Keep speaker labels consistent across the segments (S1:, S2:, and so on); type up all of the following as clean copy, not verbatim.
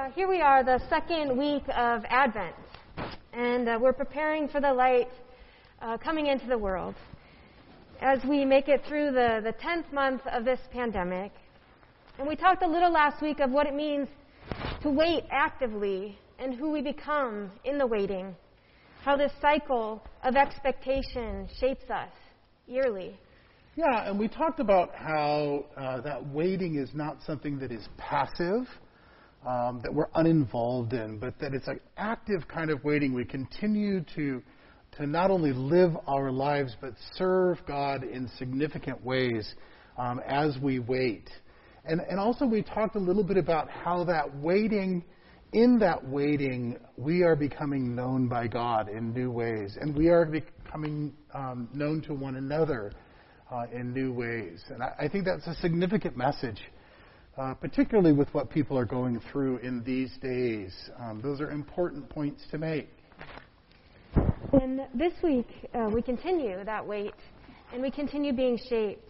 S1: Here we are, the second week of Advent, and we're preparing for the light coming into the world. As we make it through the 10th month of this pandemic, and we talked a little last week of what it means to wait actively and who we become in the waiting, how this cycle of expectation shapes us yearly.
S2: Yeah, and we talked about how that waiting is not something that is passive, that we're uninvolved in, but that it's an active kind of waiting. We continue to not only live our lives, but serve God in significant ways as we wait. And also we talked a little bit about how that waiting, in that waiting, we are becoming known by God in new ways, and we are becoming known to one another in new ways. And I think that's a significant message, particularly with what people are going through in these days. Those are important points to make.
S1: And this week, we continue that wait, and we continue being shaped.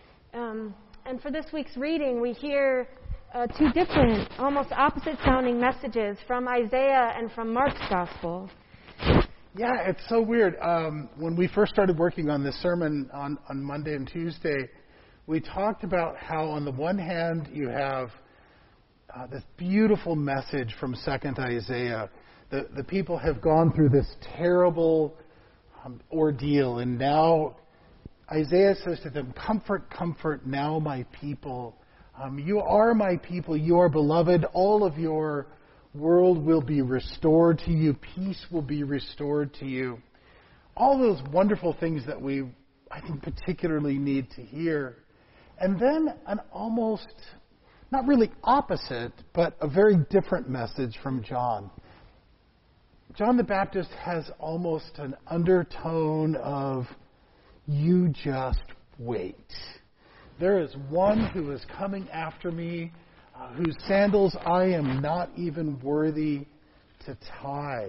S1: And for this week's reading, we hear two different, almost opposite-sounding messages from Isaiah and from Mark's Gospel.
S2: Yeah, it's so weird. When we first started working on this sermon on Monday and Tuesday, we talked about how on the one hand you have this beautiful message from 2nd Isaiah. The people have gone through this terrible ordeal, and now Isaiah says to them, "Comfort, comfort now my people. You are my people. You are beloved. All of your world will be restored to you. Peace will be restored to you." All those wonderful things that we, I think, particularly need to hear. And then an almost, not really opposite, but a very different message from John. John the Baptist has almost an undertone of, you just wait. There is one who is coming after me, whose sandals I am not even worthy to tie.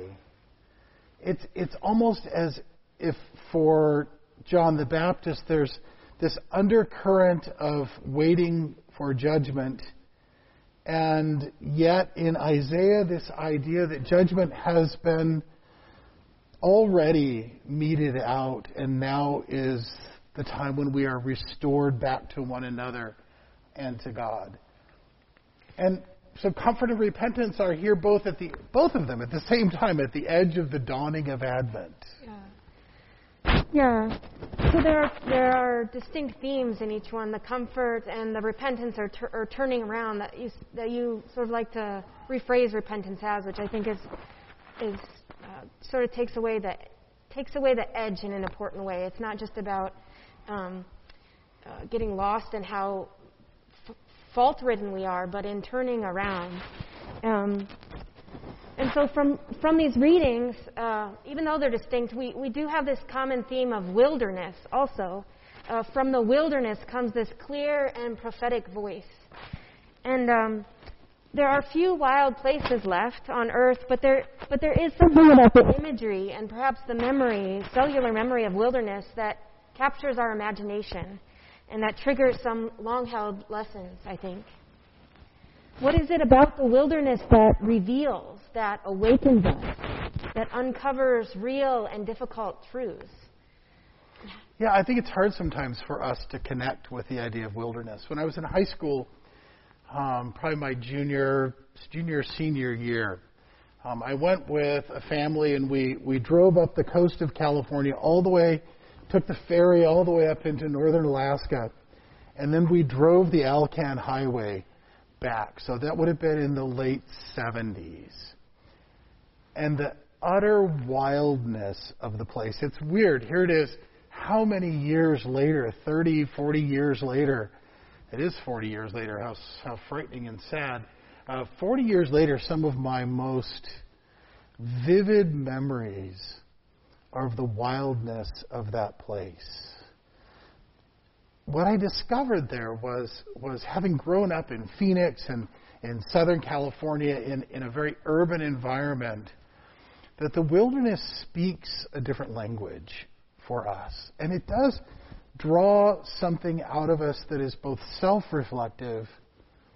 S2: It's almost as if for John the Baptist there's this undercurrent of waiting for judgment, and yet in Isaiah this idea that judgment has been already meted out, and now is the time when we are restored back to one another and to God. And so comfort and repentance are here both of them at the same time, at the edge of the dawning of Advent.
S1: Yeah. So there are distinct themes in each one. The comfort and the repentance are turning around. That you sort of like to rephrase repentance as, which I think is sort of takes away the edge in an important way. It's not just about getting lost in how fault-ridden we are, but in turning around. And so from these readings, even though they're distinct, we do have this common theme of wilderness also. From the wilderness comes this clear and prophetic voice. And there are few wild places left on earth, but there is something about the imagery and perhaps the cellular memory of wilderness that captures our imagination and that triggers some long-held lessons, I think. What is it about the wilderness that reveals, that awakens us, that uncovers real and difficult truths?
S2: Yeah, I think it's hard sometimes for us to connect with the idea of wilderness. When I was in high school, probably my junior, senior year, I went with a family, and we drove up the coast of California all the way, took the ferry all the way up into northern Alaska, and then we drove the Alcan Highway back. So that would have been in the late 70s. And the utter wildness of the place. It's weird. Here it is. How many years later, 30, 40 years later, it is 40 years later, how frightening and sad. 40 years later, some of my most vivid memories are of the wildness of that place. What I discovered there was having grown up in Phoenix and in Southern California in a very urban environment, that the wilderness speaks a different language for us. And it does draw something out of us that is both self-reflective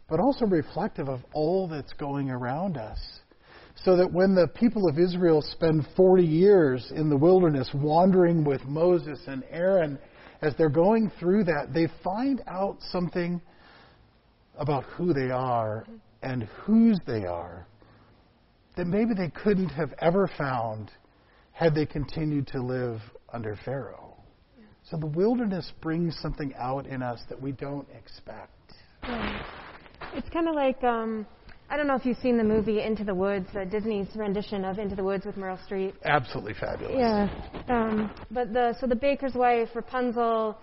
S2: but also reflective of all that's going around us. So that when the people of Israel spend 40 years in the wilderness wandering with Moses and Aaron, as they're going through that, they find out something about who they are and whose they are that maybe they couldn't have ever found had they continued to live under Pharaoh. So the wilderness brings something out in us that we don't expect.
S1: Yeah. It's kind of like, I don't know if you've seen the movie Into the Woods, Disney's rendition of Into the Woods with Meryl Streep.
S2: Absolutely fabulous.
S1: Yeah. But the baker's wife, Rapunzel,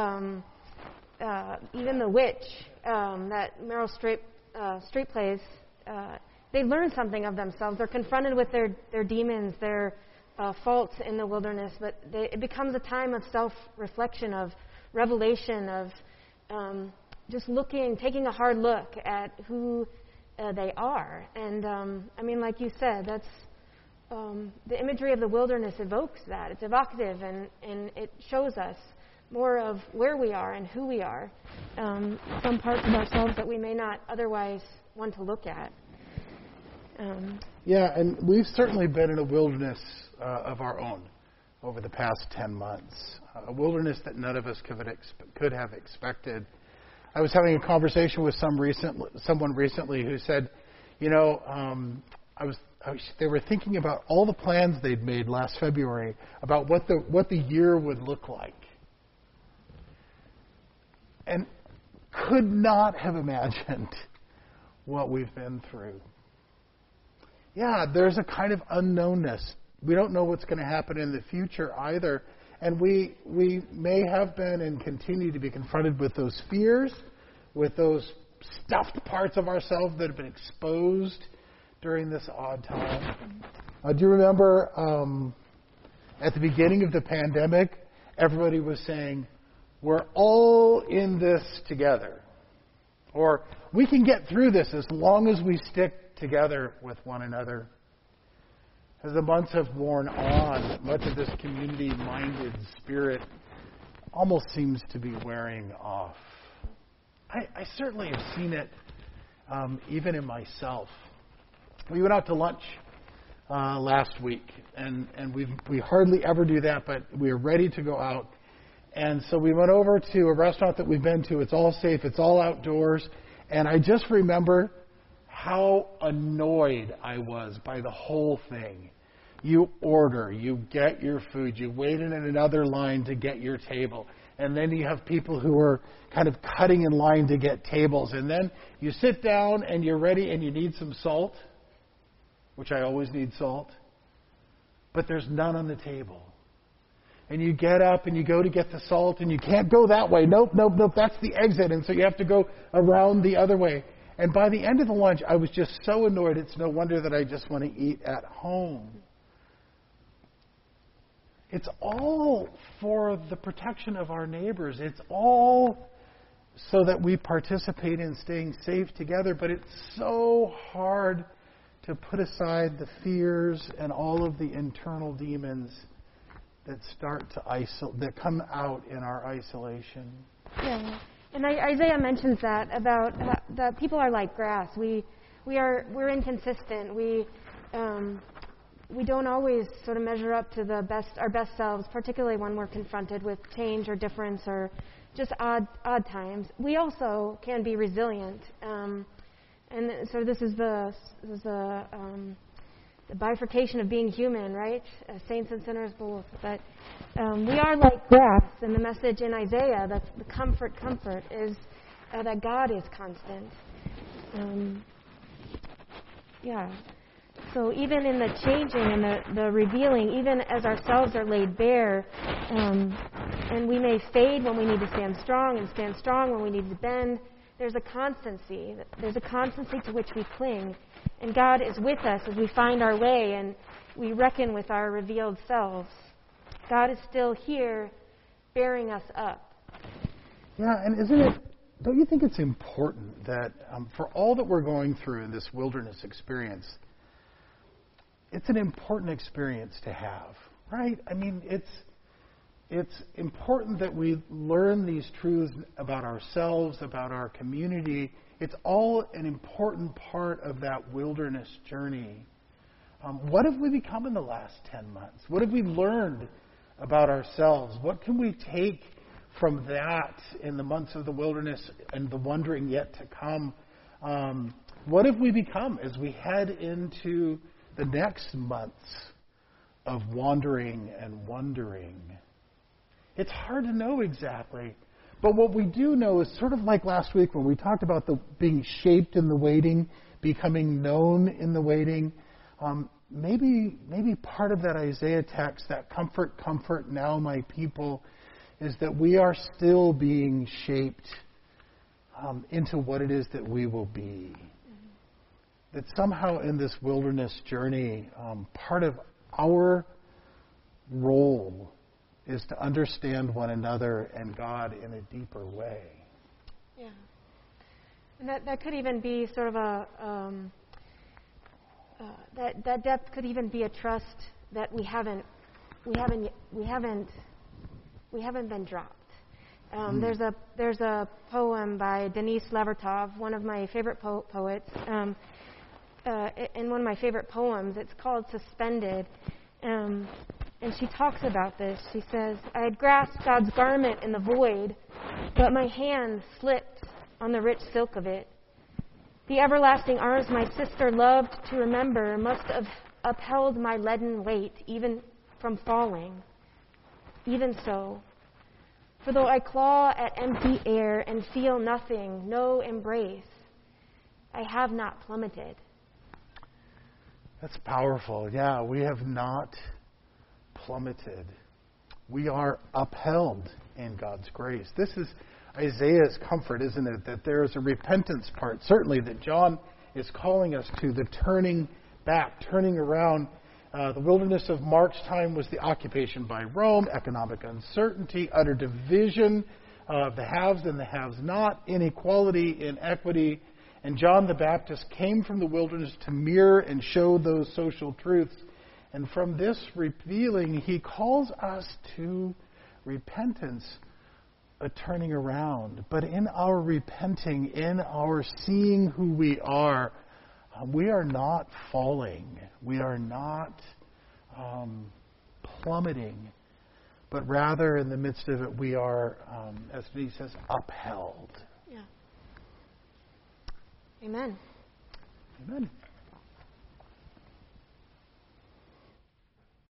S1: even the witch that Meryl Streep plays, they learn something of themselves. They're confronted with their demons, their faults in the wilderness, but it becomes a time of self-reflection, of revelation, of just taking a hard look at who they are. And I mean, like you said, that's the imagery of the wilderness evokes that. It's evocative, and it shows us more of where we are and who we are, some parts of ourselves that we may not otherwise want to look at.
S2: Yeah, and we've certainly been in a wilderness of our own over the past 10 months, a wilderness that none of us could have expected. I was having a conversation with someone recently who said, they were thinking about all the plans they'd made last February about what the year would look like, and could not have imagined what we've been through. Yeah, there's a kind of unknownness. We don't know what's going to happen in the future either. And we may have been and continue to be confronted with those fears, with those stuffed parts of ourselves that have been exposed during this odd time. Do you remember at the beginning of the pandemic, everybody was saying, we're all in this together. Or we can get through this as long as we stick together with one another. As the months have worn on, much of this community-minded spirit almost seems to be wearing off. I certainly have seen it even in myself. We went out to lunch last week, and we hardly ever do that, but we were ready to go out. And so we went over to a restaurant that we've been to. It's all safe. It's all outdoors. And I just remember how annoyed I was by the whole thing. You order, you get your food, you wait in another line to get your table, and then you have people who are kind of cutting in line to get tables, and then you sit down and you're ready and you need some salt, which I always need salt, but there's none on the table. And you get up and you go to get the salt, and you can't go that way. Nope, that's the exit, and so you have to go around the other way. And by the end of the lunch, I was just so annoyed, it's no wonder that I just want to eat at home. It's all for the protection of our neighbors. It's all so that we participate in staying safe together. But it's so hard to put aside the fears and all of the internal demons that start to that come out in our isolation.
S1: Yeah. And Isaiah mentions that about that people are like grass. We're inconsistent. We don't always sort of measure up to our best selves, particularly when we're confronted with change or difference or just odd times. We also can be resilient, and so this is the bifurcation of being human, right? Saints and sinners both. But we are like grass, and the message in Isaiah, that's the comfort is that God is constant. So even in the changing and the revealing, even as ourselves are laid bare, and we may fade when we need to stand strong and stand strong when we need to bend, there's a constancy. There's a constancy to which we cling. And God is with us as we find our way and we reckon with our revealed selves. God is still here, bearing us up.
S2: Yeah, and don't you think it's important that for all that we're going through in this wilderness experience, it's an important experience to have, right? I mean, it's important that we learn these truths about ourselves, about our community, It's all an important part of that wilderness journey. What have we become in the last 10 months? What have we learned about ourselves? What can we take from that in the months of the wilderness and the wondering yet to come? What have we become as we head into the next months of wandering and wondering? It's hard to know exactly. But what we do know is sort of like last week when we talked about the being shaped in the waiting, becoming known in the waiting. Maybe part of that Isaiah text, that comfort now my people, is that we are still being shaped into what it is that we will be. That somehow in this wilderness journey, part of our role is to understand one another and God in a deeper way.
S1: Yeah. And that could even be sort of a... that depth could even be a trust that we haven't been dropped. There's a poem by Denise Levertov, one of my favorite poets. In one of my favorite poems, it's called "Suspended," and she talks about this. She says, "I had grasped God's garment in the void, but my hand slipped on the rich silk of it. The everlasting arms my sister loved to remember must have upheld my leaden weight, even from falling. Even so, for though I claw at empty air and feel nothing, no embrace, I have not plummeted."
S2: That's powerful. Yeah, we have not plummeted. We are upheld in God's grace. This is Isaiah's comfort, isn't it? That there is a repentance part, certainly, that John is calling us to, the turning back, turning around. The wilderness of Mark's time was the occupation by Rome, economic uncertainty, utter division of the haves and the haves-not, inequality, inequity. And John the Baptist came from the wilderness to mirror and show those social truths. And from this revealing, he calls us to repentance, a turning around. But in our repenting, in our seeing who we are not falling. We are not plummeting. But rather, in the midst of it, we are, as he says, upheld.
S1: Yeah. Amen.
S2: Amen.